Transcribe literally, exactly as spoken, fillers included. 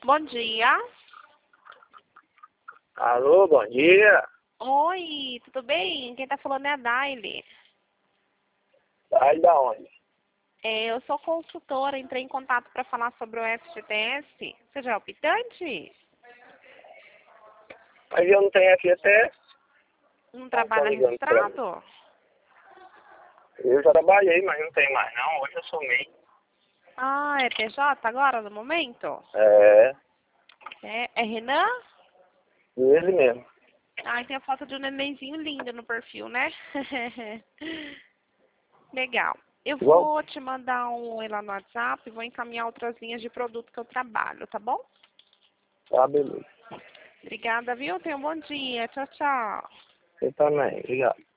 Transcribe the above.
Bom dia. Alô, bom dia. Oi, tudo bem? Quem tá falando é a Daile. Sai da onde? É, eu sou consultora, entrei em contato para falar sobre o F G T S. Você já é optante? Mas eu não tenho F G T S. Não Não tá trabalha ligando pra mim. registrado? Eu já trabalhei, mas não tem mais não. Hoje eu sou meio. Ah, é P J agora, no momento? É, É, é Renan? ele mesmo. Ah, tem a foto de um nenenzinho lindo no perfil, né? Legal. Eu Igual? vou te mandar um oi lá no WhatsApp e vou encaminhar outras linhas de produto que eu trabalho, tá bom? Tá, beleza. Obrigada, viu? Tenha um bom dia. Tchau, tchau. Você também. Obrigado.